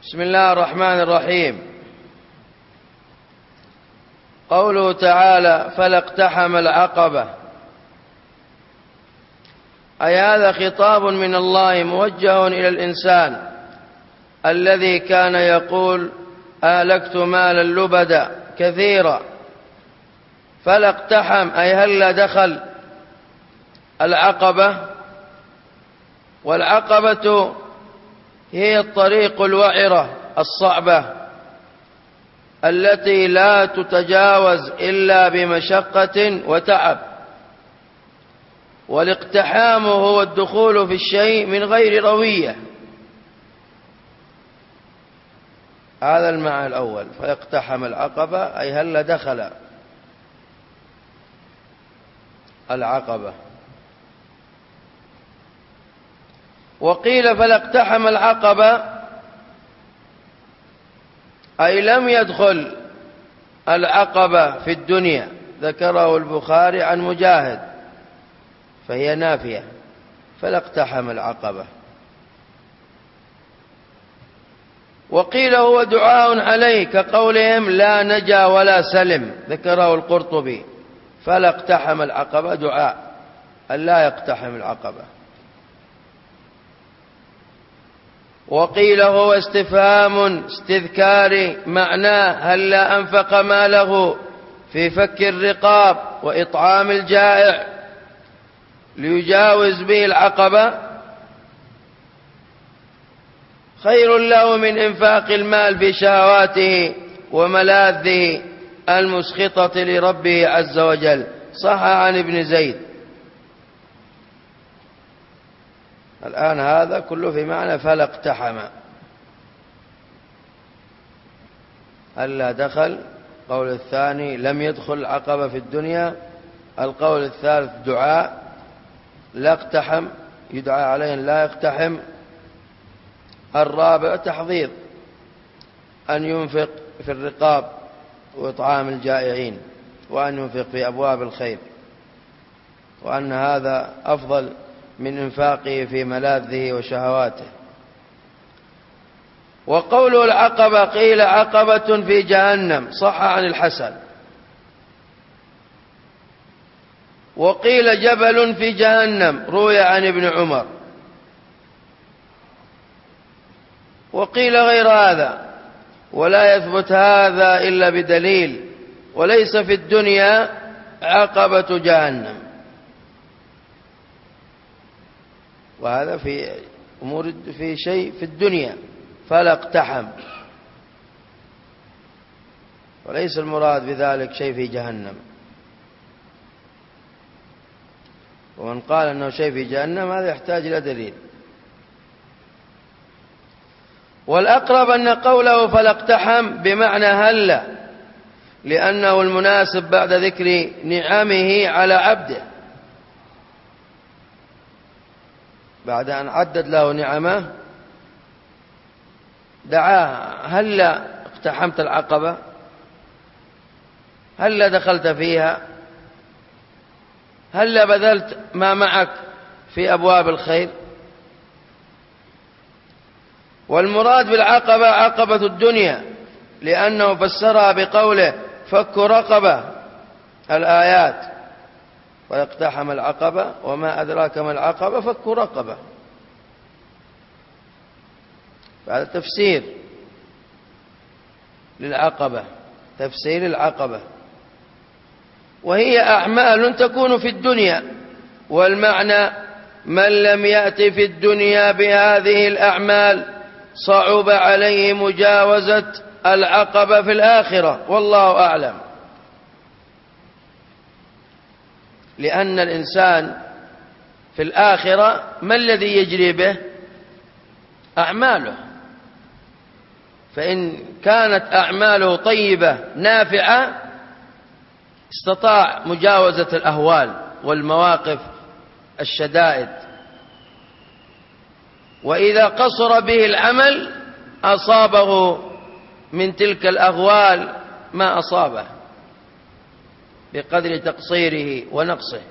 بسم الله الرحمن الرحيم. قوله تعالى: فلا اقتحم العقبة، أي هذا خطاب من الله موجه إلى الإنسان الذي كان يقول: آلكت مالا لبدا كثيرا. فلا اقتحم أي هلا دخل العقبة، والعقبة هي الطريق الوعرة الصعبة التي لا تتجاوز إلا بمشقة وتعب. والاقتحام هو الدخول في الشيء من غير روية، هذا المعنى الأول. فاقتحم العقبة أي هل دخل العقبة. وقيل فلا اقتحم العقبة أي لم يدخل العقبة في الدنيا، ذكره البخاري عن مجاهد، فهي نافية. فلا اقتحم العقبة. وقيل هو دعاء عليه كقولهم: لا نجا ولا سلم، ذكره القرطبي. فلا اقتحم العقبة دعاء أن لا يقتحم العقبة. وقيل هو استفهام استذكاري، معناه: هلا أنفق ماله في فك الرقاب وإطعام الجائع ليجاوز به العقبة خير له من إنفاق المال في شهواته وملاذه المسخطة لربه عز وجل. صح عن ابن زيد. الآن هذا كله في معنى فلا اقتحم، ألا دخل. القول الثاني لم يدخل العقبة في الدنيا. القول الثالث دعاء لا اقتحم، يدعى عليه لا يقتحم. الرابع تحضيض أن ينفق في الرقاب وإطعام الجائعين، وأن ينفق في أبواب الخير، وأن هذا أفضل من إنفاقه في ملاذه وشهواته. وقوله العقبة قيل عقبة في جهنم، صح عن الحسن. وقيل جبل في جهنم، روي عن ابن عمر. وقيل غير هذا، ولا يثبت هذا إلا بدليل. وليس في الدنيا عقبة جهنم، وهذا في أمور في شيء في الدنيا. فلا اقتحم، وليس المراد بذلك شيء في جهنم. ومن قال أنه شيء في جهنم هذا يحتاج إلى دليل. والأقرب أن قوله فلا اقتحم بمعنى هلا، لأنه المناسب بعد ذكر نعمه على عبده، بعد أن عدد له نعمه دعاه: هلا اقتحمت العقبة، هلا دخلت فيها، هلا بذلت ما معك في أبواب الخير. والمراد بالعقبة عقبة الدنيا، لأنه فسرها بقوله فك رقبة الآيات. ويقتحم العقبة وما أدراك ما العقبة فك رقبة، هذا تفسير للعقبة، تفسير العقبة. وهي أعمال تكون في الدنيا، والمعنى من لم يأتي في الدنيا بهذه الأعمال صعب عليه مجاوزة العقبة في الآخرة، والله أعلم. لأن الإنسان في الآخرة ما الذي يجري به؟ أعماله. فإن كانت أعماله طيبة نافعة استطاع مجاوزة الأهوال والمواقف الشدائد. وإذا قصر به العمل أصابه من تلك الأهوال ما أصابه بقدر تقصيره ونقصه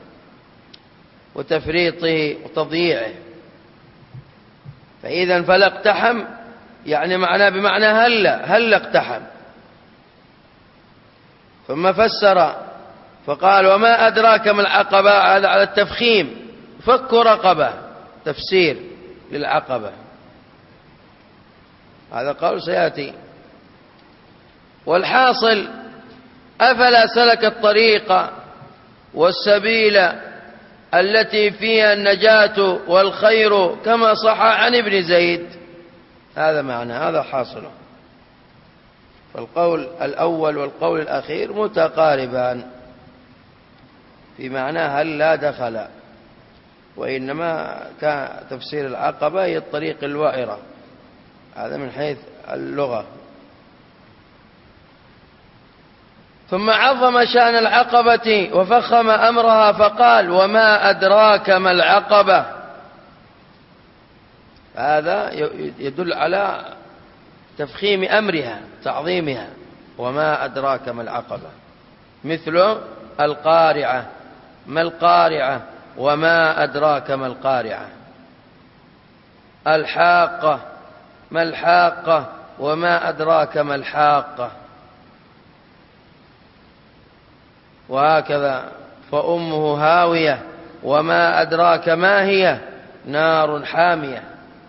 وتفريطه وتضييعه. فإذا فلا اقتحم يعني معناه بمعنى هل اقتحم. ثم فسر فقال وما أدراك ما العقبة، هذا على التفخيم، فك رقبة، تفسير للعقبة، هذا قول سيأتي. والحاصل أفلا سلك الطريق والسبيل التي فيها النجاة والخير كما صح عن ابن زيد. هذا معنى، هذا حاصله. فالقول الأول والقول الأخير متقاربان في معنى هل لا دخل، وإنما كان تفسير العقبة هي الطريق الوعرة، هذا من حيث اللغة. ثم عظم شأن العقبة وفخم أمرها فقال وما أدراك ما العقبة. هذا يدل على تفخيم أمرها، تعظيمها. وما أدراك ما العقبة، مثل القارعة، ما القارعة، وما أدراك ما القارعة. الحاقة، ما الحاقة، وما أدراك ما الحاقة. وهكذا فأمه هاوية وما أدراك ما هي، نار حامية.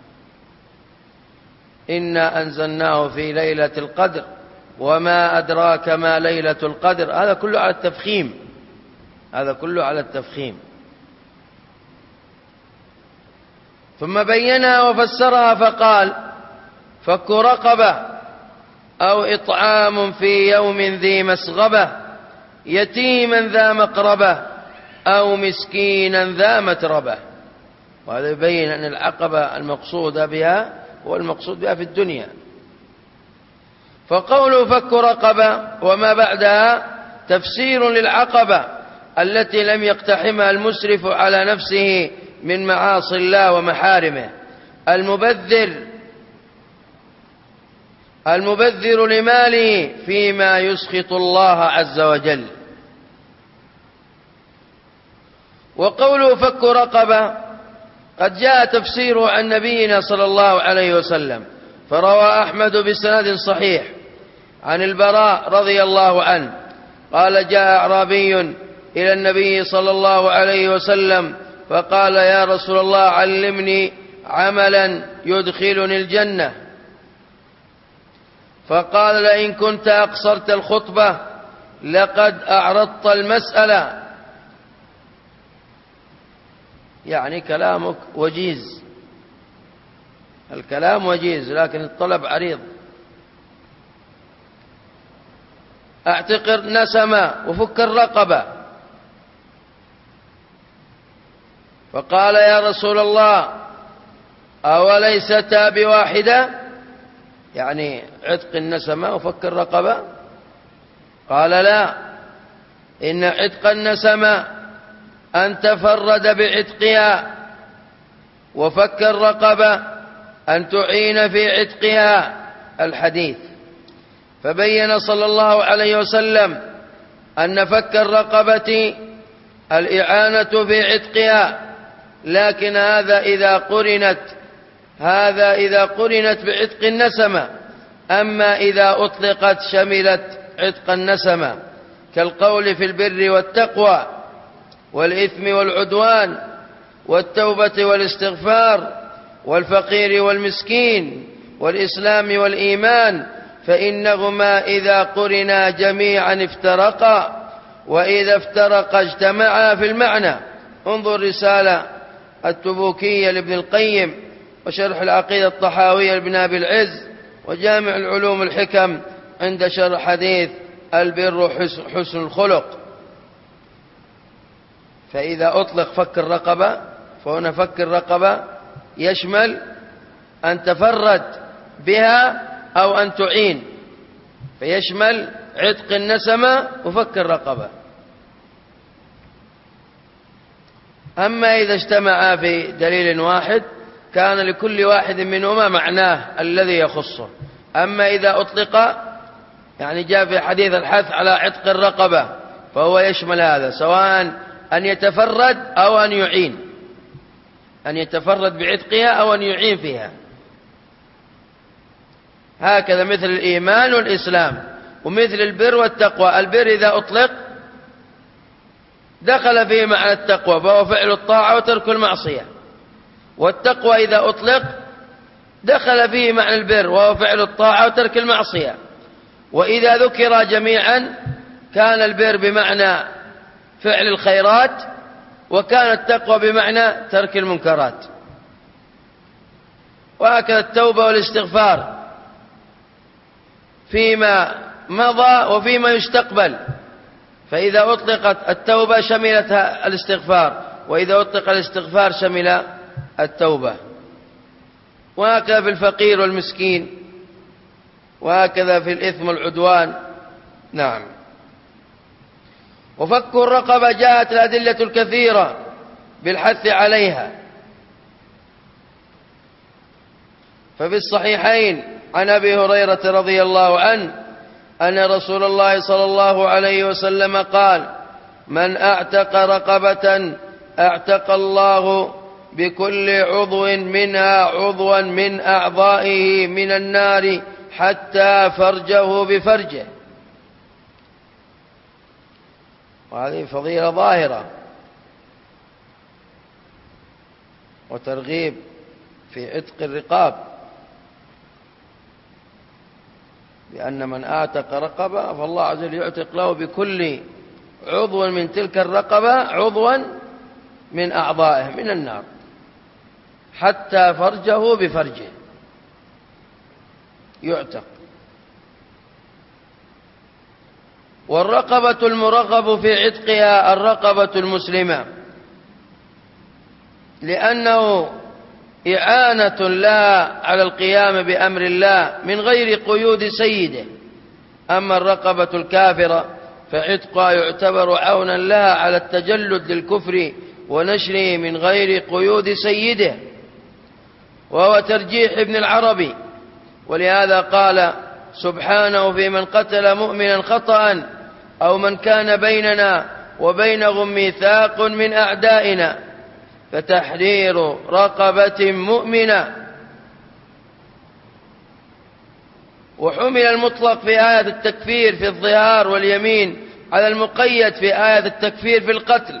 إنا أنزلناه في ليلة القدر وما أدراك ما ليلة القدر. هذا كله على التفخيم، هذا كله على التفخيم. ثم بينها وفسرها فقال فك رقبة أو إطعام في يوم ذي مسغبة يتيما ذا مقربة أو مسكينا ذا متربة. وهذا يبين أن العقبة المقصود بها هو المقصود بها في الدنيا. فقوله فك رقبة وما بعدها تفسير للعقبة التي لم يقتحمها المسرف على نفسه من معاصي الله ومحارمه، المبذر لماله فيما يسخط الله عز وجل. وقوله فك رقبة قد جاء تفسيره عن نبينا صلى الله عليه وسلم، فروى أحمد بسند صحيح عن البراء رضي الله عنه قال جاء أعرابي إلى النبي صلى الله عليه وسلم فقال يا رسول الله علمني عملا يدخلني الجنة. فقال لئن كنت أقصرت الخطبة لقد أعرضت المسألة، يعني كلامك وجيز، الكلام وجيز لكن الطلب عريض. اعتق نسمة وفك الرقبة. فقال يا رسول الله أوليستا بواحدة، يعني عتق النسمة وفك الرقبة؟ قال لا، إن عتق النسمة أن تفرد بعتقها، وفك الرقبة أن تعين في عتقها. الحديث. فبين صلى الله عليه وسلم أن فك الرقبة الإعانة في عتقها، لكن هذا إذا قرنت بعتق النسمة. أما إذا أطلقت شملت عتق النسمة، كالقول في البر والتقوى والإثم والعدوان والتوبة والاستغفار والفقير والمسكين والإسلام والإيمان، فإنهما إذا قرنا جميعا افترقا، وإذا افترقا اجتمعا في المعنى. انظر رسالة التبوكية لابن القيم، وشرح العقيدة الطحاوية لابن أبي العز، وجامع العلوم الحكم عند شرح حديث البر حسن الخلق. فإذا أطلق فك الرقبة فهنا فك الرقبة يشمل أن تفرد بها أو أن تعين، فيشمل عتق النسمة وفك الرقبة. أما إذا اجتمعا في دليل واحد كان لكل واحد منهما معناه الذي يخصه. أما إذا أطلق، يعني جاء في حديث الحث على عتق الرقبة، فهو يشمل هذا، سواء أن يتفرد أو أن يعين، أن يتفرد بعتقها أو أن يعين فيها. هكذا مثل الإيمان والإسلام ومثل البر والتقوى. البر إذا أطلق دخل فيه معنى التقوى فهو فعل الطاعة وترك المعصية، والتقوى إذا أطلق دخل فيه معنى البر وهو فعل الطاعة وترك المعصية. وإذا ذكر جميعا كان البر بمعنى فعل الخيرات وكان التقوى بمعنى ترك المنكرات. وهكذا التوبة والاستغفار فيما مضى وفيما يستقبل، فإذا أطلقت التوبة شملت الاستغفار، وإذا أطلق الاستغفار شمل التوبة. وهكذا في الفقير والمسكين، وهكذا في الإثم والعدوان. نعم. وفك الرقبة جاءت الأدلة الكثيرة بالحث عليها، ففي الصحيحين عن أبي هريرة رضي الله عنه أن رسول الله صلى الله عليه وسلم قال: من أعتق رقبة أعتق الله بكل عضو منها عضوا من أعضائه من النار حتى فرجه بفرجه. وهذه فضيلة ظاهرة وترغيب في عتق الرقاب، لأن من أعتق رقبة فالله عز وجل يعتق له بكل عضو من تلك الرقبة عضوا من أعضائه من النار حتى فرجه بفرجه يعتق. والرقبة المرغب في عتقها الرقبة المسلمة، لأنه إعانة لها على القيام بأمر الله من غير قيود سيده. أما الرقبة الكافرة فعتقها يعتبر عونا لها على التجلد للكفر ونشره من غير قيود سيده، وهو ترجيح ابن العربي. ولهذا قال سبحانه في من قتل مؤمنا خطأ أو من كان بيننا وبينهم ميثاق من أعدائنا فتحرير رقبة مؤمنة. وحمل المطلق في آية التكفير في الظهار واليمين على المقيد في آية التكفير في القتل.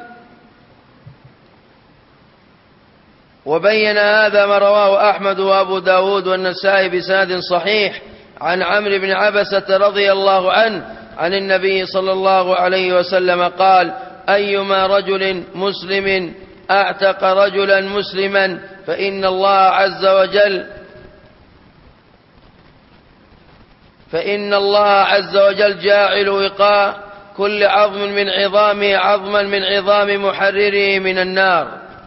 وبين هذا ما رواه أحمد وأبو داود والنسائي بسند صحيح عن عمرو بن عبسة رضي الله عنه عن النبي صلى الله عليه وسلم قال: أيما رجل مسلم أعتق رجلا مسلما فإن الله عز وجل جاعل وقاء كل عظم من عظامه عظما من عظام محرره من النار.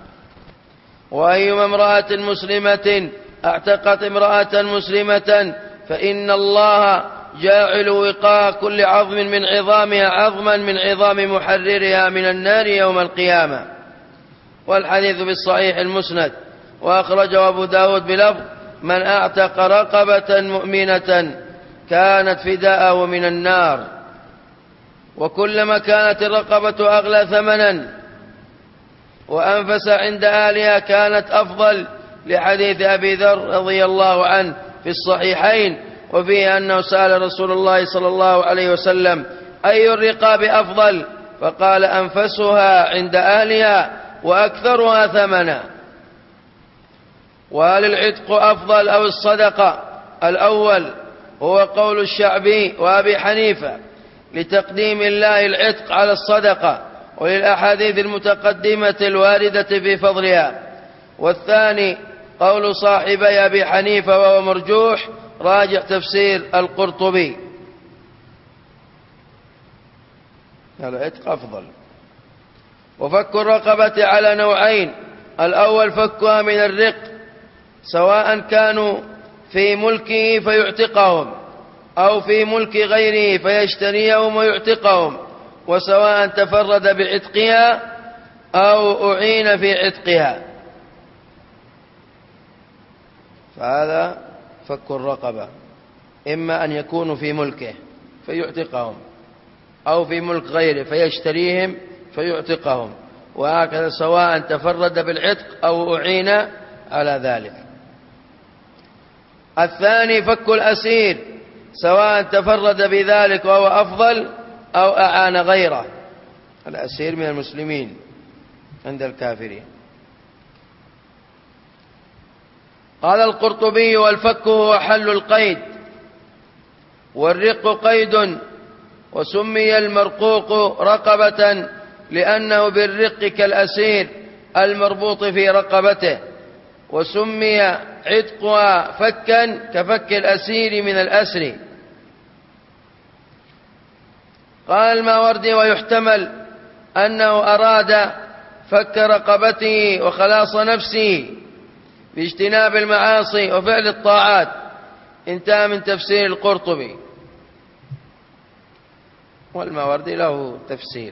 وأيما امرأة مسلمة اعتقت امرأة مسلمة فإن الله جاعل وقاء كل عظم من عظامها عظما من عظام محررها من النار يوم القيامة. والحديث بالصحيح المسند. وأخرجه أبو داود بلفظ: من أعتق رقبة مؤمنة كانت فداءه من النار. وكلما كانت الرقبة أغلى ثمنا وأنفس عند أهلها كانت أفضل، لحديث أبي ذر رضي الله عنه في الصحيحين، وفيه أنه سأل رسول الله صلى الله عليه وسلم: أي الرقاب أفضل؟ فقال: أنفسها عند أهلها وأكثرها ثمنا. وهل العتق أفضل أو الصدقة؟ الأول هو قول الشعبي وأبي حنيفة لتقديم الله العتق على الصدقة وللأحاديث المتقدمة الواردة في فضلها. والثاني قول صاحبي أبي حنيفة وهو مرجوح راجع تفسير القرطبي. العتق أفضل. وفك الرقبة على نوعين: الأول فكها من الرق سواء كانوا في ملكه فيعتقهم أو في ملك غيره فيشتريهم ويعتقهم، وسواء تفرد بعتقها أو أعين في عتقها. فهذا فك الرقبة، إما أن يكونوا في ملكه فيعتقهم أو في ملك غيره فيشتريهم فيعتقهم، وهكذا سواء تفرد بالعتق أو أعين على ذلك. الثاني فك الأسير، سواء تفرد بذلك وهو أفضل أو أعان غيره، الأسير من المسلمين عند الكافرين. قال القرطبي: والفك هو حل القيد، والرق قيد، وسمي المرقوق رقبة لأنه بالرق كالأسير المربوط في رقبته، وسمي عتقها فكا كفك الأسير من الأسر. قال الماوردي: ويحتمل أنه أراد فك رقبته وخلاص نفسه باجتناب المعاصي وفعل الطاعات. انتهى من تفسير القرطبي. والماوردي له تفسير،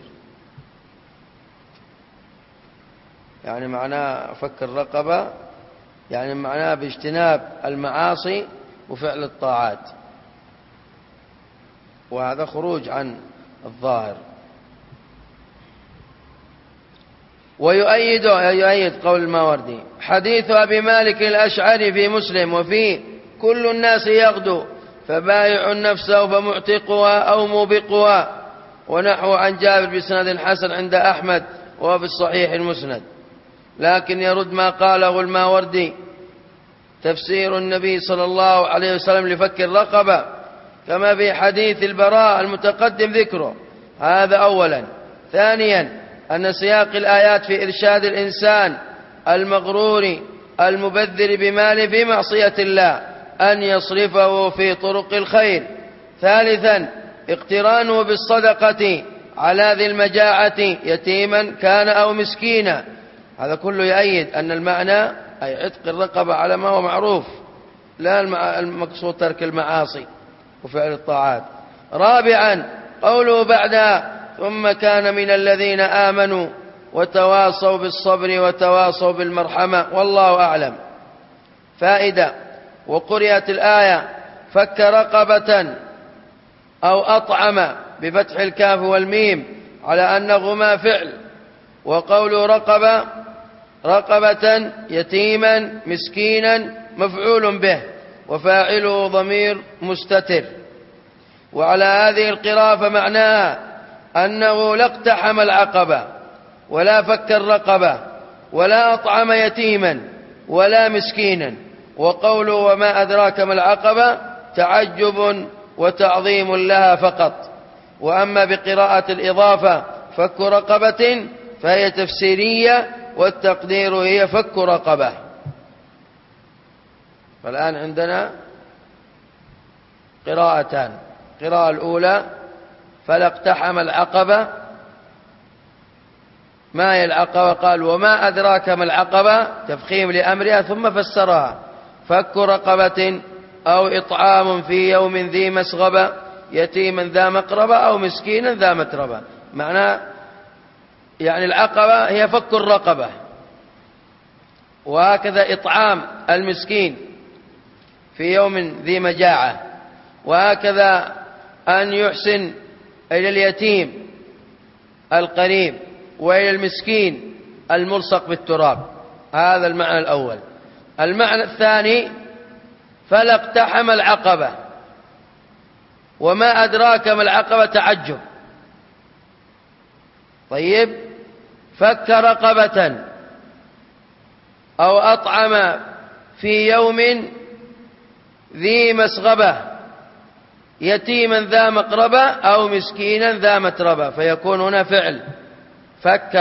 يعني معناه فك الرقبة يعني معناه باجتناب المعاصي وفعل الطاعات، وهذا خروج عن الظاهر. ويؤيد قول الماوردي حديث أبي مالك الأشعري في مسلم: وفيه كل الناس يغدو فبايع نفسه فمعتقها أو موبقها، ونحو عن جابر بسند حسن عند أحمد وهو في الصحيح المسند. لكن يرد ما قاله الماوردي تفسير النبي صلى الله عليه وسلم لفك الرقبة كما في حديث البراء المتقدم ذكره، هذا أولا. ثانيا أن سياق الآيات في إرشاد الإنسان المغرور المبذر بماله في معصية الله أن يصرفه في طرق الخير. ثالثا اقترانه بالصدقة على ذي المجاعة يتيما كان أو مسكينا. هذا كله يؤيد أن المعنى أي عتق الرقبة على ما هو معروف، لا المقصود ترك المعاصي وفعل الطاعات. رابعا قوله بعدها: ثم كان من الذين آمنوا وتواصوا بالصبر وتواصوا بالمرحمة، والله أعلم. فائدة: وقرئت الآية فك رقبة أو أطعم بفتح الكاف والميم على أنهما فعل، وقول رقبة يتيما مسكينا مفعول به وفاعله ضمير مستتر. وعلى هذه القراءة فمعناها أنه لا اقتحم العقبة ولا فك الرقبة ولا أطعم يتيما ولا مسكينا. وقوله وما أدراك ما العقبة تعجب وتعظيم لها فقط. وأما بقراءة الإضافة فك رقبة فهي تفسيرية، والتقدير هي فك رقبة. فالآن عندنا قراءتان: القراءة الأولى فلا اقتحم العقبة. ما هي العقبة؟ قال وما أدراك ما العقبة، تفخيم لأمرها، ثم فسرها: فك رقبة أو إطعام في يوم ذي مسغبة يتيما ذا مقربة أو مسكينا ذا متربة. معناه يعني العقبة هي فك الرقبة، وهكذا إطعام المسكين في يوم ذي مجاعة، وهكذا أن يحسن إلى اليتيم القريب وإلى المسكين الملصق بالتراب. هذا المعنى الأول. المعنى الثاني فلا اقتحم العقبة، وما أدراك ما العقبة تعجب. طيب، فك رقبة أو أطعم في يوم ذي مسغبة يتيما ذا مقربة أو مسكينا ذا متربة، فيكون هنا فعل فك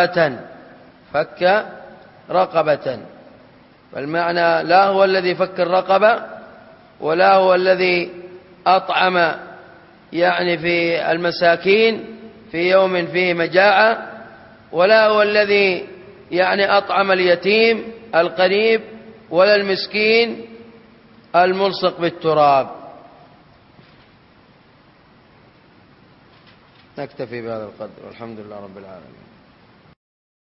رقبة. فالمعنى لا هو الذي فك الرقبة ولا هو الذي أطعم يعني في المساكين في يوم فيه مجاعة، ولا هو الذي يعني أطعم اليتيم القريب، ولا المسكين الملصق بالتراب. نكتفي بهذا القدر، والحمد لله رب العالمين.